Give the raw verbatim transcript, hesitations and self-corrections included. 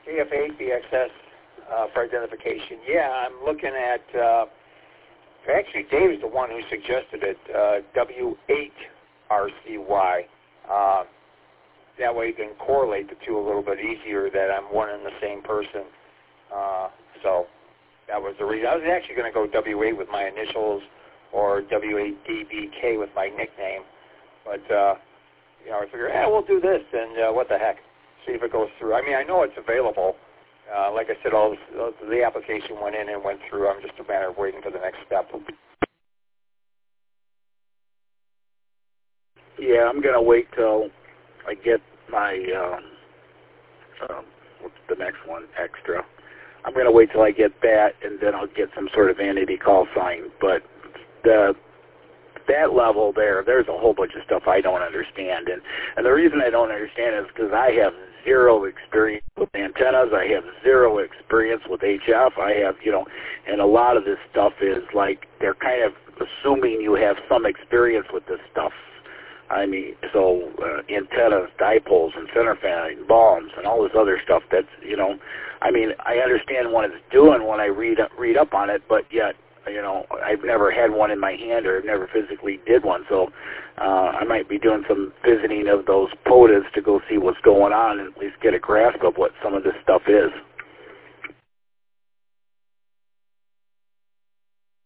K F eight B X S uh, for identification. Yeah, I'm looking at, uh, actually Dave's the one who suggested it, uh, W eight R C Y. Uh, that way you can correlate the two a little bit easier, that I'm one and the same person. Uh, so that was the reason. I was actually going to go W eight with my initials or W eight D B K with my nickname. But, uh, you know, I figured, yeah, we'll do this, and uh, what the heck, see if it goes through. I mean, I know it's available. Uh, like I said, all the, the application went in and went through. I'm just a matter of waiting for the next step. Yeah, I'm going to wait till I get my, um, um, what's the next one, extra. I'm going to wait till I get that, and then I'll get some sort of entity call sign. But the that level there, there's a whole bunch of stuff I don't understand. And, and the reason I don't understand is because I have zero experience with antennas. I have zero experience with H F. I have, you know, and a lot of this stuff is like they're kind of assuming you have some experience with this stuff. I mean, so uh, antennas, dipoles, and center fan, and bombs, and all this other stuff. That's, you know, I mean, I understand what it's doing when I read read up on it, but yet, you know, I've never had one in my hand, or never physically did one. So uh, I might be doing some visiting of those POTAs to go see what's going on and at least get a grasp of what some of this stuff is.